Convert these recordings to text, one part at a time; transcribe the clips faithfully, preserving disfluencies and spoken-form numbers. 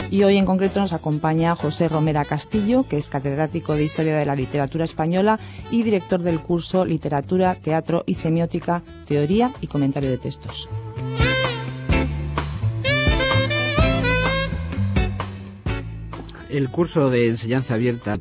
Y hoy en concreto nos acompaña José Romera Castillo, que es catedrático de Historia de la Literatura Española y director del curso Literatura, Teatro y Semiótica, Teoría y Comentario de Textos. El curso de enseñanza abierta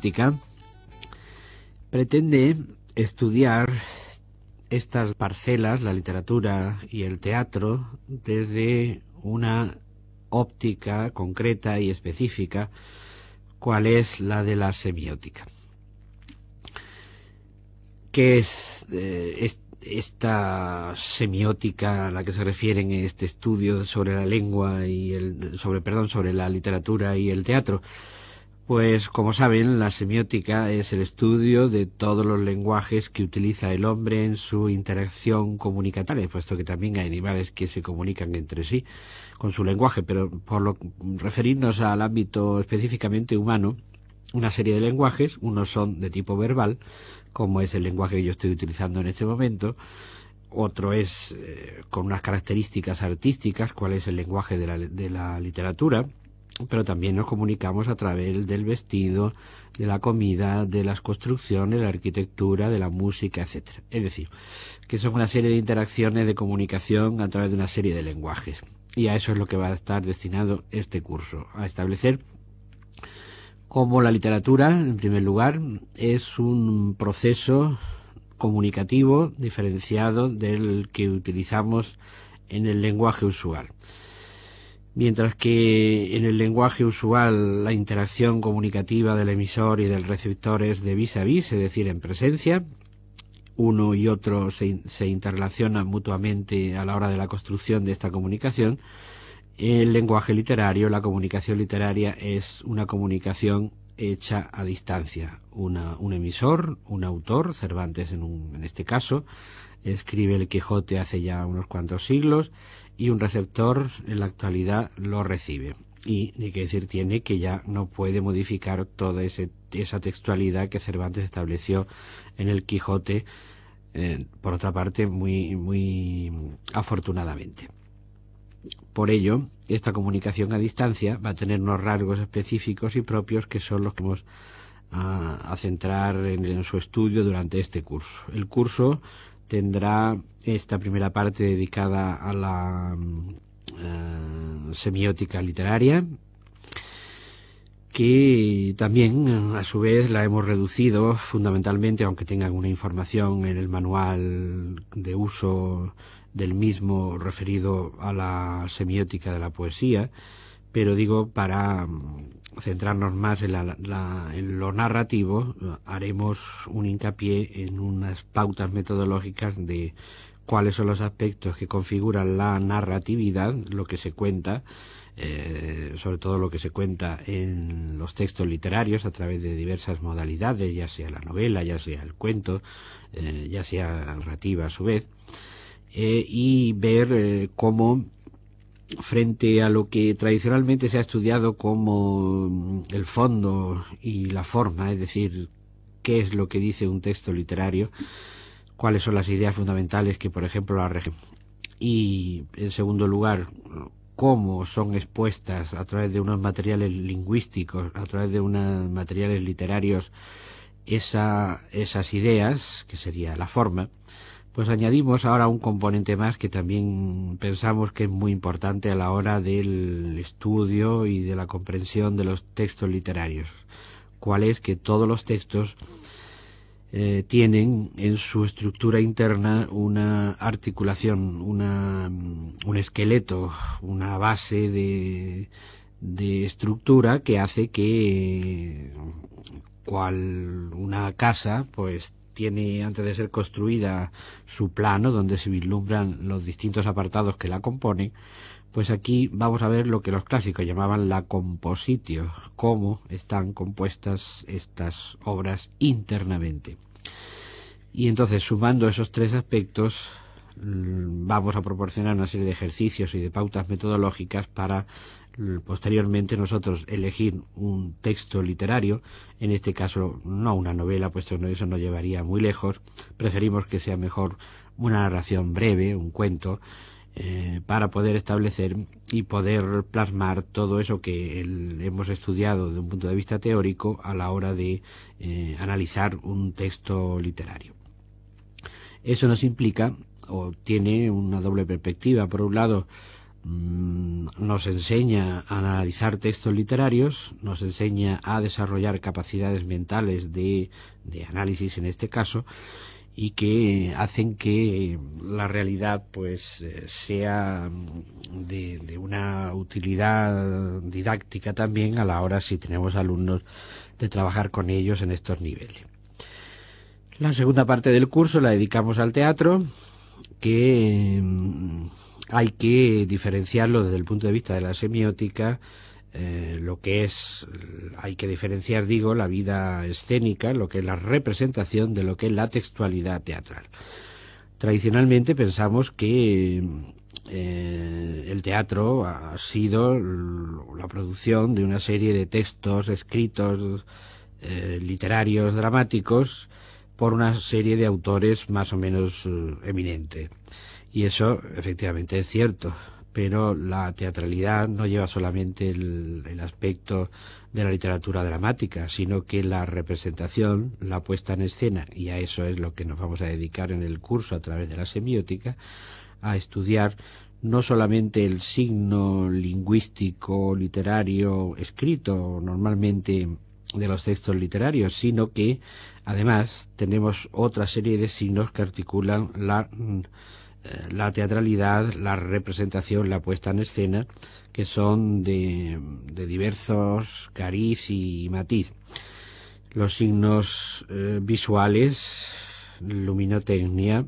pretende estudiar estas parcelas, la literatura y el teatro, desde una óptica concreta y específica, cuál es la de la semiótica. ¿Qué es, eh, es esta semiótica a la que se refiere en este estudio sobre la lengua y el sobre perdón sobre la literatura y el teatro? Pues, como saben, la semiótica es el estudio de todos los lenguajes que utiliza el hombre en su interacción comunicativa, puesto que también hay animales que se comunican entre sí con su lenguaje, pero por lo referirnos al ámbito específicamente humano, una serie de lenguajes, unos son de tipo verbal, como es el lenguaje que yo estoy utilizando en este momento, otro es eh, con unas características artísticas, cuál es el lenguaje de la, de la literatura, pero también nos comunicamos a través del vestido, de la comida, de las construcciones, la arquitectura, de la música, etcétera. Es decir, que son una serie de interacciones de comunicación a través de una serie de lenguajes. Y a eso es lo que va a estar destinado este curso, a establecer cómo la literatura, en primer lugar, es un proceso comunicativo diferenciado del que utilizamos en el lenguaje usual. Mientras que en el lenguaje usual la interacción comunicativa del emisor y del receptor es de vis a vis, es decir, en presencia, uno y otro se, se interrelacionan mutuamente a la hora de la construcción de esta comunicación. El lenguaje literario, la comunicación literaria, es una comunicación hecha a distancia. Una, un emisor, un autor, Cervantes en, un, en este caso, escribe el Quijote hace ya unos cuantos siglos, y un receptor en la actualidad lo recibe. Y ni que decir tiene que ya no puede modificar toda ese, esa textualidad que Cervantes estableció en el Quijote, eh, por otra parte, muy, muy afortunadamente. Por ello, esta comunicación a distancia va a tener unos rasgos específicos y propios que son los que vamos a, a centrar en, en su estudio durante este curso. El curso tendrá esta primera parte dedicada a la uh, semiótica literaria, que también a su vez la hemos reducido fundamentalmente, aunque tenga alguna información en el manual de uso del mismo referido a la semiótica de la poesía, pero digo, para centrarnos más en, la, la, en lo narrativo, haremos un hincapié en unas pautas metodológicas de cuáles son los aspectos que configuran la narratividad, lo que se cuenta, eh, sobre todo lo que se cuenta en los textos literarios a través de diversas modalidades, ya sea la novela, ya sea el cuento, eh, ya sea narrativa a su vez, eh, y ver eh, cómo, frente a lo que tradicionalmente se ha estudiado como el fondo y la forma, es decir, qué es lo que dice un texto literario, cuáles son las ideas fundamentales que, por ejemplo, la regen, y, en segundo lugar, cómo son expuestas a través de unos materiales lingüísticos, a través de unos materiales literarios, esa, esas ideas, que sería la forma. Pues añadimos ahora un componente más que también pensamos que es muy importante a la hora del estudio y de la comprensión de los textos literarios, cuál es que todos los textos eh, tienen en su estructura interna una articulación, una, un esqueleto, una base de, de estructura que hace que, cual una casa, pues tiene, antes de ser construida, su plano donde se vislumbran los distintos apartados que la componen. Pues aquí vamos a ver lo que los clásicos llamaban la compositio, cómo están compuestas estas obras internamente. Y entonces, sumando esos tres aspectos, vamos a proporcionar una serie de ejercicios y de pautas metodológicas para posteriormente nosotros elegir un texto literario, en este caso no una novela, puesto que eso nos llevaría muy lejos. Preferimos que sea mejor una narración breve, un cuento, eh, para poder establecer y poder plasmar todo eso que el, hemos estudiado desde un punto de vista teórico a la hora de eh, analizar un texto literario. Eso nos implica, o tiene una doble perspectiva. Por un lado, mmm, nos enseña a analizar textos literarios, nos enseña a desarrollar capacidades mentales de, de análisis en este caso, y que hacen que la realidad pues eh, sea de, de una utilidad didáctica también a la hora, si tenemos alumnos, de trabajar con ellos en estos niveles. La segunda parte del curso la dedicamos al teatro, que eh, hay que diferenciarlo desde el punto de vista de la semiótica. Eh, lo que es, hay que diferenciar, digo, la vida escénica, lo que es la representación, de lo que es la textualidad teatral. Tradicionalmente pensamos que eh, el teatro ha sido la producción de una serie de textos escritos, eh, literarios, dramáticos, por una serie de autores más o menos uh, eminentes. Y eso efectivamente es cierto, pero la teatralidad no lleva solamente el, el aspecto de la literatura dramática, sino que la representación, la puesta en escena, y a eso es lo que nos vamos a dedicar en el curso a través de la semiótica, a estudiar no solamente el signo lingüístico, literario, escrito normalmente de los textos literarios, sino que además tenemos otra serie de signos que articulan la, eh, la teatralidad, la representación, la puesta en escena, que son de, de diversos cariz y matiz. Los signos eh, visuales, luminotecnia,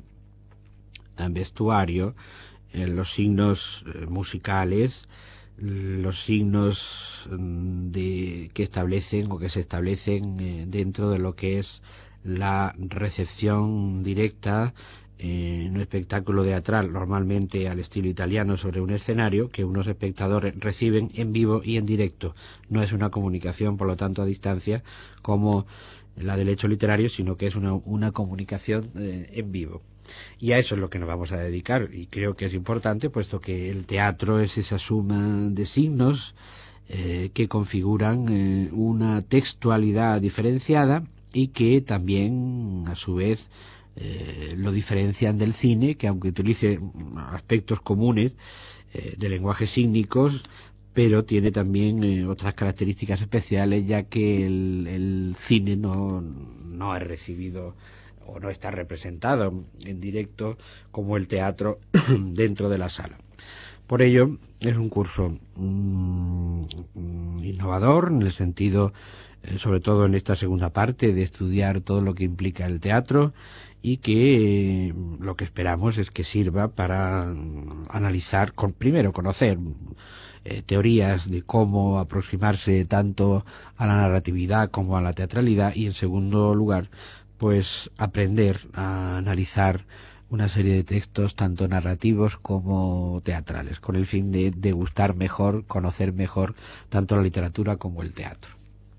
vestuario, eh, los signos eh, musicales, los signos de, que establecen o que se establecen eh, dentro de lo que es la recepción directa eh, en un espectáculo teatral, normalmente al estilo italiano, sobre un escenario que unos espectadores reciben en vivo y en directo. No es una comunicación, por lo tanto, a distancia como la del hecho literario, sino que es una, una comunicación eh, en vivo. Y a eso es lo que nos vamos a dedicar, y creo que es importante, puesto que el teatro es esa suma de signos eh, que configuran eh, una textualidad diferenciada y que también, a su vez, eh, lo diferencian del cine, que aunque utilice aspectos comunes eh, de lenguajes sígnicos, pero tiene también eh, otras características especiales, ya que el, el cine no, no ha recibido o no está representado en directo como el teatro dentro de la sala. Por ello, es un curso mmm, innovador en el sentido, eh, sobre todo en esta segunda parte, de estudiar todo lo que implica el teatro, y que eh, lo que esperamos es que sirva para mm, analizar, con, primero conocer eh, teorías de cómo aproximarse tanto a la narratividad como a la teatralidad, y en segundo lugar, pues aprender a analizar una serie de textos tanto narrativos como teatrales, con el fin de degustar mejor, conocer mejor tanto la literatura como el teatro.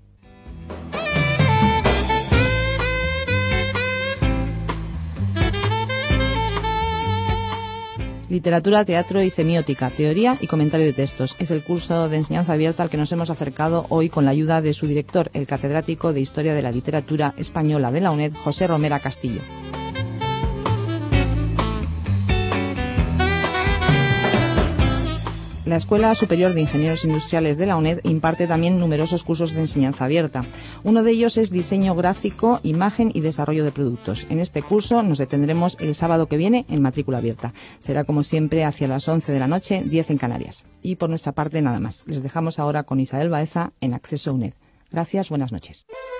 Literatura, teatro y semiótica, teoría y comentario de textos. Es el curso de enseñanza abierta al que nos hemos acercado hoy con la ayuda de su director, el catedrático de Historia de la Literatura Española de la UNED, José Romera Castillo. La Escuela Superior de Ingenieros Industriales de la UNED imparte también numerosos cursos de enseñanza abierta. Uno de ellos es diseño gráfico, imagen y desarrollo de productos. En este curso nos detendremos el sábado que viene en matrícula abierta. Será como siempre hacia las once de la noche, diez en Canarias. Y por nuestra parte nada más. Les dejamos ahora con Isabel Baeza en Acceso UNED. Gracias, buenas noches.